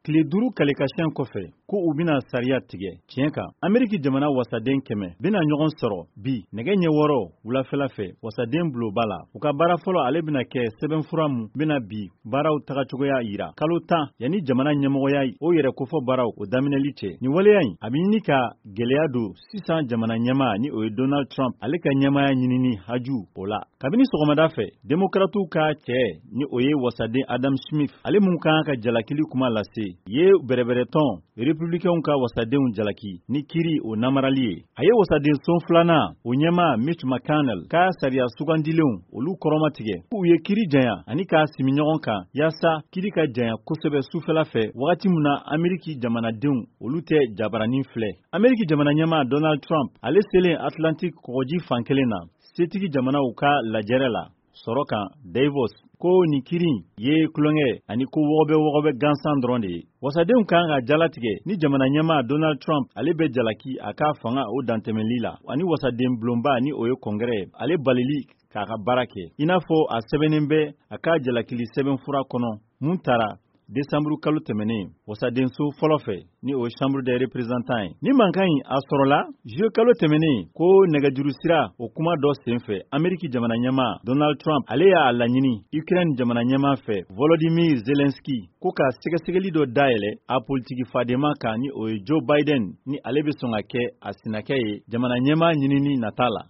tile 5 kɛlɛkɛsiɲɛ kɔfɛ ko u bɛna sariya tigɛ tiɲɛ kan Ameriki jamana wasaden 100 bɛna ɲɔgɔn sɔrɔ bi nɛgɛ ɲɛ 6 wulafɛla fɛ wasaden buloba la u ka baara fɔlɔ ale bɛna kɛ sɛbɛnfura min bɛna bi baaraw tagacogoya yira kalo 10 yanni jamana ɲɛmɔgɔya o yɛrɛ kofɔ baaraw o daminɛli cɛ ni waleya in a bɛ ɲini ka gɛlɛya don sisan jamana ɲɛmaa ni o ye Donald Trump ale ka ɲɛmaya ɲinini haju o la kabini sɔgɔmada fɛ demokratiw ka cɛ ni o ye wasaden Adam Smith ale mun kan ka jalakili kuma lase ye bɛrɛbɛrɛtɔn républicains ka wasadenw jalaki ni kiri o namarali ye a ye wasaden son filanan o ɲɛmaa Mitch McConnell ka sariya sugandilenw olu kɔrɔmatigɛ u ye kiri janya ani k'a simi ɲɔgɔn kan yaasa kiri ka janya kosɛbɛ sufɛla fɛ wagati min na Ameriki jamanadenw olu tɛ jabaranin filɛ Ameriki jamana ɲɛmaa Donald Trump ale selen Atlantique kɔgɔji fankelen na setigi jamanaw ka lajɛrɛ la sɔrɔ kan Davos ko ni kirin ye kulonkɛ ani ko wɔgɔbɛ gansan dɔrɔn de ye wasadenw kan ka jalatigɛ ni jamana ɲɛmaa Donald Trump ale bɛ jalaki a ka fanga o dantɛmɛli la ani wasaden bulonba ni o ye kɔngɛrɛ ale balili k'a ka baara kɛ i n'a fɔ a sɛbɛnnen bɛ a ka jalakili sɛbɛnfura kɔnɔ mun taara Desanburu kalo tɛmɛnen wasadenso fɔlɔ fɛ ni o chambre des représentants ye ni mankan in a sɔrɔla juillet kalo tɛmɛnen ko nɛgɛjuru sira o kuma dɔ senfɛ Ameriki jamana ɲɛmaa Donald Trump ale y'a laɲini Ukraine jamana ɲɛmaa fɛ Volodymyr Zelensky ko ka sɛgɛsɛgɛli dɔ dayɛlɛ a politiki fadema kan ni o ye Joe Biden ni ale bɛ sɔn ka kɛ a sinakɛ ye jamana ɲɛmaa ɲinini nata la